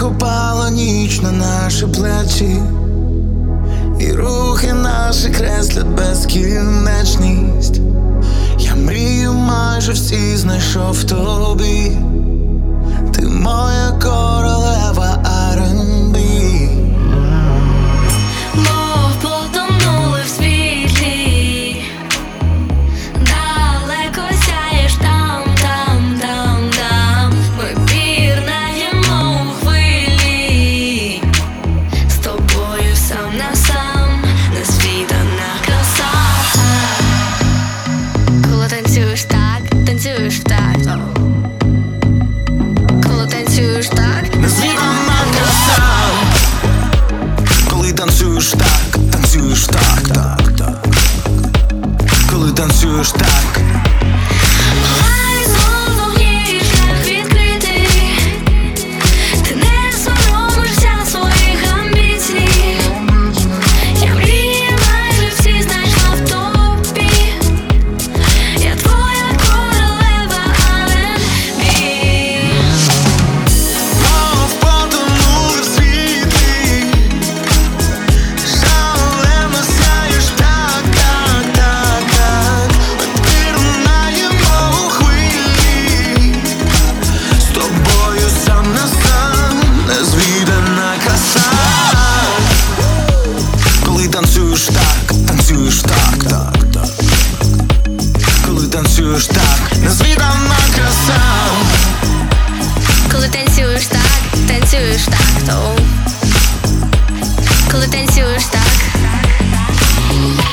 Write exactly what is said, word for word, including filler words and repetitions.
як упала ніч на наші плечі, і рухи наші креслять безкінечність. Я мрію майже всі знайшов в тобі. Ти моя королева ар енд бі. Мов потонули в світлі, далеко сяєш там, там, там, там. Ми пірнаємо у хвилі, з тобою сам на сам, незвідана краса. Коли танцюєш так, танцюєш так, коли танцюєш так, Незвідана краса. Коли танцюєш так, танцюєш так, так, так. Коли танцюєш так. хай знову є шлях відкритий, ти не соромишся своїх амбіцій. Я мрії майже всі знайшла в тобі. Я твоя королева ар енд бі. Мов потонули в світлі, шалено сяєш так, так, так, так. Ми пірнаємо у хвилі, з тобою сам на сам, незвідана краса. Коли танцюєш так, танцюєш так, так, так. Коли танцюєш так, незвідана краса. Коли танцюєш так, танцюєш так, то коли танцюєш так.